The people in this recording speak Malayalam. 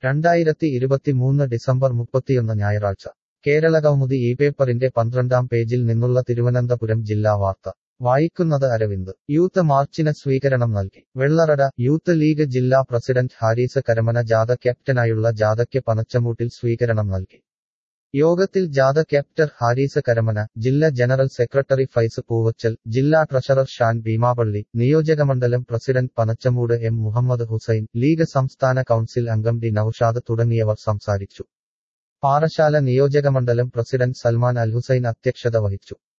2023 ഡിസംബർ 31 ഞായറാഴ്ച കേരളകൗമുദി ഈ പേപ്പറിന്റെ 12-ാം പേജിൽ നിന്നുള്ള തിരുവനന്തപുരം ജില്ലാ വാർത്ത വായിക്കുന്നത് അരവിന്ദ് യൂത്ത് മാർച്ചിന് സ്വീകരണം നൽകി വെള്ളറട യൂത്ത് ലീഗ് ജില്ലാ പ്രസിഡന്റ് ഹാരിസ് കരമന ജാഥ ക്യാപ്റ്റനായുള്ള ജാഥയ്ക്ക് പനച്ചമൂട്ടിൽ സ്വീകരണം നൽകി യോഗത്തിൽ ജാഥ ക്യാപ്റ്റൻ ഹാരിസ് കരമന ജില്ലാ ജനറൽ സെക്രട്ടറി ഫൈസ് പൂവച്ചൽ ജില്ലാ ട്രഷറർ ഷാൻ ഭീമാപള്ളി നിയോജകമണ്ഡലം president Panachamoodu M Muhammad Hussain league സംസ്ഥാന കൗൺസിൽ അംഗം ഡി നൌഷാദ് തുടങ്ങിയവർ സംസാരിച്ചു പാറശാല നിയോജകമണ്ഡലം പ്രസിഡന്റ് സൽമാൻ അൽ ഹുസൈൻ അധ്യക്ഷത വഹിച്ചു